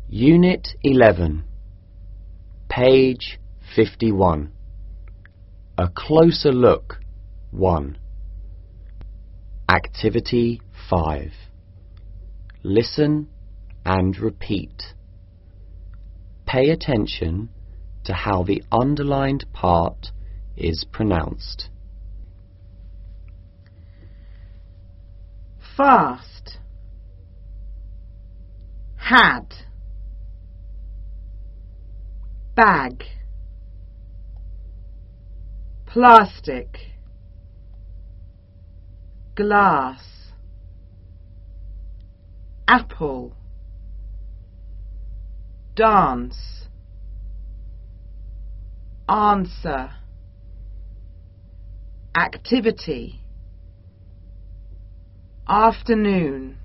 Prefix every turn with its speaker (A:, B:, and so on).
A: Unit 11, page 51. A closer look 1. Activity 5. Listen and repeat. Pay attention to how the underlined part is pronounced.
B: Fast, had, bag, plastic, glass, apple, dance, answer, activity, afternoon,